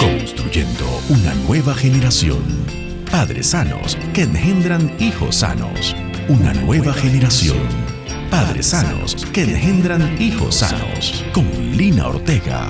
Construyendo una nueva generación. Padres sanos que engendran hijos sanos. Una nueva generación. Padres sanos que engendran hijos sanos. Con Lina Ortega.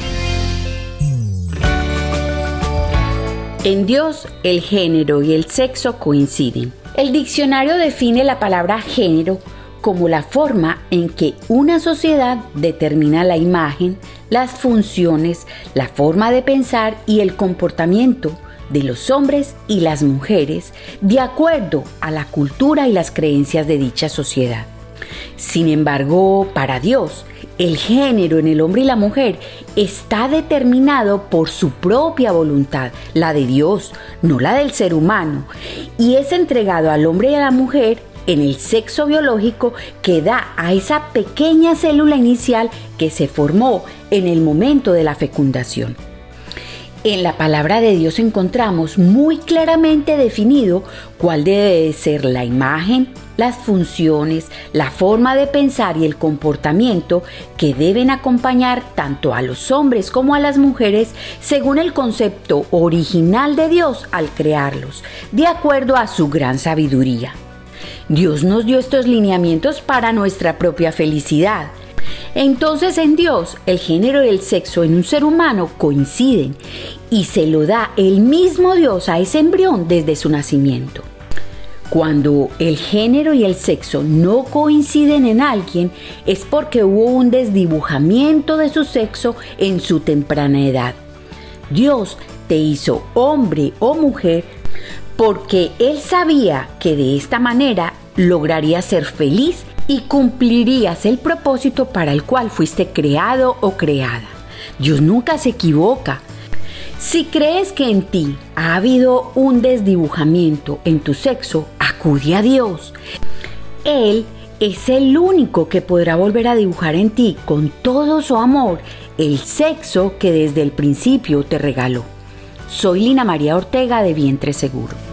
En Dios, el género y el sexo coinciden. El diccionario define la palabra género como la forma en que una sociedad determina la imagen, las funciones, la forma de pensar y el comportamiento de los hombres y las mujeres de acuerdo a la cultura y las creencias de dicha sociedad. Sin embargo, para Dios, el género en el hombre y la mujer está determinado por su propia voluntad, la de Dios, no la del ser humano, y es entregado al hombre y a la mujer en el sexo biológico que da a esa pequeña célula inicial que se formó en el momento de la fecundación. En la palabra de Dios encontramos muy claramente definido cuál debe ser la imagen, las funciones, la forma de pensar y el comportamiento que deben acompañar tanto a los hombres como a las mujeres según el concepto original de Dios al crearlos, de acuerdo a su gran sabiduría. Dios nos dio estos lineamientos para nuestra propia felicidad. Entonces en Dios, el género y el sexo en un ser humano coinciden y se lo da el mismo Dios a ese embrión desde su nacimiento. Cuando el género y el sexo no coinciden en alguien es porque hubo un desdibujamiento de su sexo en su temprana edad. Dios te hizo hombre o mujer porque Él sabía que de esta manera lograrías ser feliz y cumplirías el propósito para el cual fuiste creado o creada. Dios nunca se equivoca. Si crees que en ti ha habido un desdibujamiento en tu sexo, acude a Dios. Él es el único que podrá volver a dibujar en ti con todo su amor el sexo que desde el principio te regaló. Soy Lina María Ortega de Vientre Seguro.